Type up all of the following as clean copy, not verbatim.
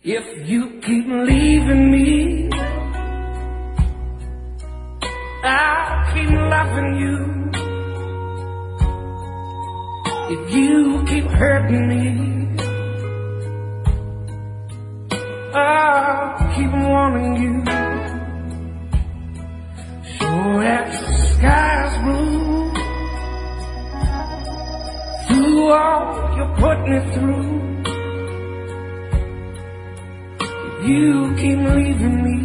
If you keep leaving me, I'll keep loving you. If you keep hurting me, I'll keep wanting you. Sure as the sky's blue, through all you put me through, if you keep leaving me,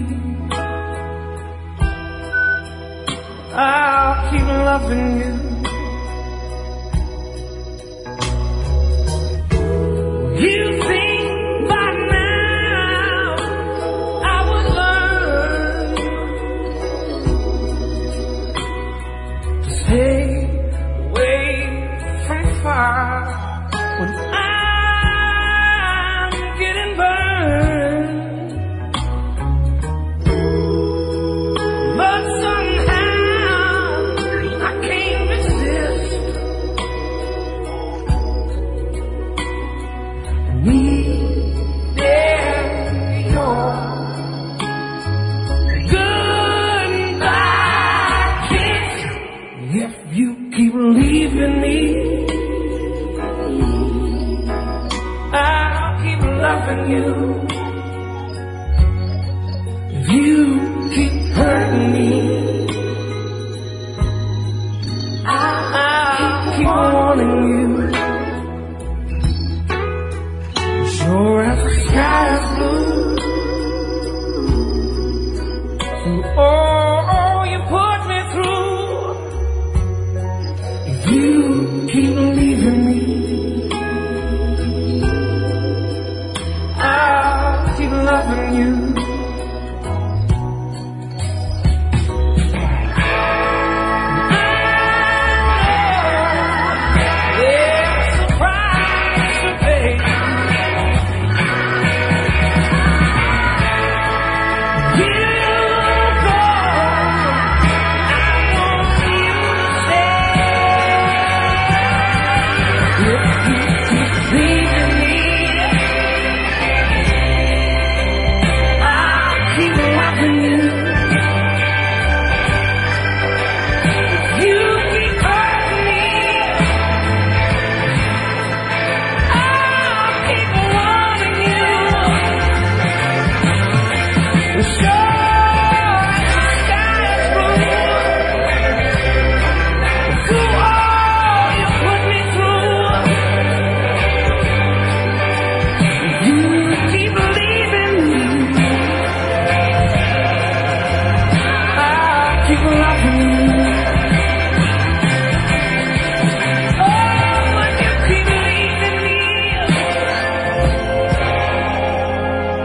I'll keep loving you. You think by now I would learn to stay away from fire when I'm getting burned. But somehow I can't resist needing your goodbye kiss. If you keep leaving me, I'll keep loving you. If you keep hurting me, I'll keep wanting you. Sure as the sky is blue, through all you put me through, if you keep leaving me, I'll keep loving you.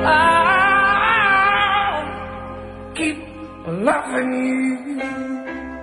Loving you.